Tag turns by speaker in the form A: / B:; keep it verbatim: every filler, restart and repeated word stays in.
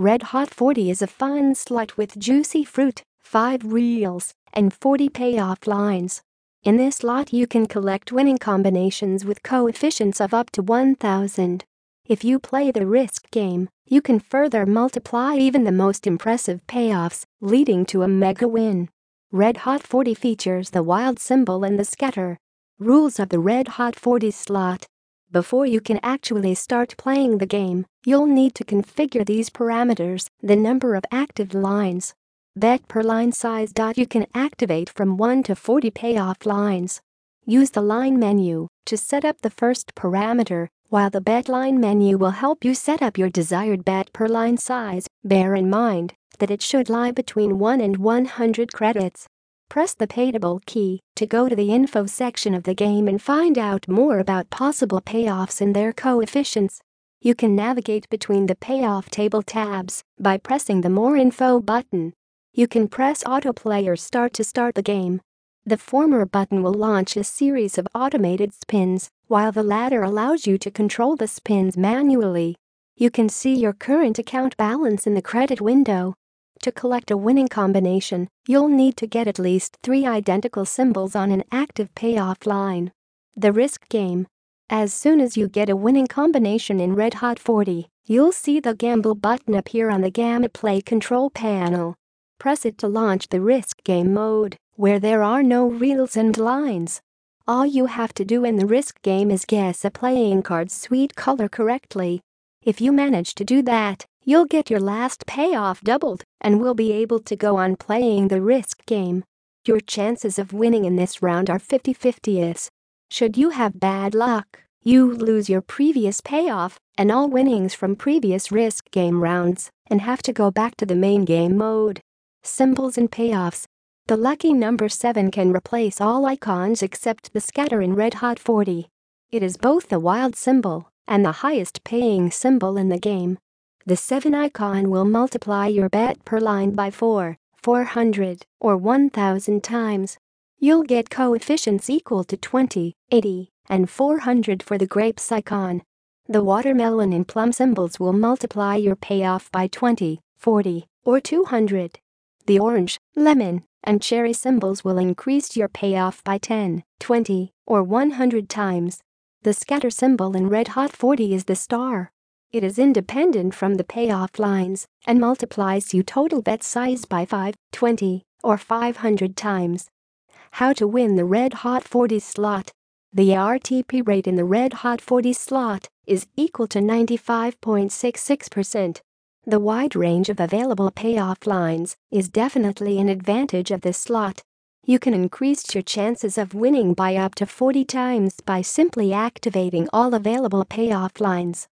A: Red Hot forty is a fun slot with juicy fruit, five reels, and forty payoff lines. In this slot you can collect winning combinations with coefficients of up to one thousand. If you play the risk game, you can further multiply even the most impressive payoffs, leading to a mega win. Red Hot forty features the wild symbol and the scatter. Rules of the Red Hot forty slot. Before you can actually start playing the game, you'll need to configure these parameters: the number of active lines, bet per line size. You can activate from one to forty payoff lines. Use the line menu to set up the first parameter, while the bet line menu will help you set up your desired bet per line size. Bear in mind that it should lie between one and one hundred credits. Press the Payable key to go to the info section of the game and find out more about possible payoffs and their coefficients. You can navigate between the payoff table tabs by pressing the More Info button. You can press Autoplay or Start to start the game. The former button will launch a series of automated spins, while the latter allows you to control the spins manually. You can see your current account balance in the credit window. To collect a winning combination, you'll need to get at least three identical symbols on an active payoff line. The risk game. As soon as you get a winning combination in Red Hot forty, you'll see the Gamble button appear on the Gameplay control panel. Press it to launch the risk game mode, where there are no reels and lines. All you have to do in the risk game is guess a playing card's sweet color correctly. If you manage to do that, you'll get your last payoff doubled and will be able to go on playing the risk game. Your chances of winning in this round are fifty fifty. Should you have bad luck, you lose your previous payoff and all winnings from previous risk game rounds and have to go back to the main game mode. Symbols and payoffs. The lucky number seven can replace all icons except the scatter in Red Hot forty. It is both the wild symbol and the highest paying symbol in the game. The seven icon will multiply your bet per line by four, four hundred, or one thousand times. You'll get coefficients equal to twenty, eighty, and four hundred for the grapes icon. The watermelon and plum symbols will multiply your payoff by twenty, forty, or two hundred. The orange, lemon, and cherry symbols will increase your payoff by ten, twenty, or one hundred times. The scatter symbol in Red Hot forty is the star. It is independent from the payoff lines and multiplies your total bet size by five, twenty, or five hundred times. How to win the Red Hot forty slot. The R T P rate in the Red Hot forty slot is equal to ninety-five point six six percent. The wide range of available payoff lines is definitely an advantage of this slot. You can increase your chances of winning by up to forty times by simply activating all available payoff lines.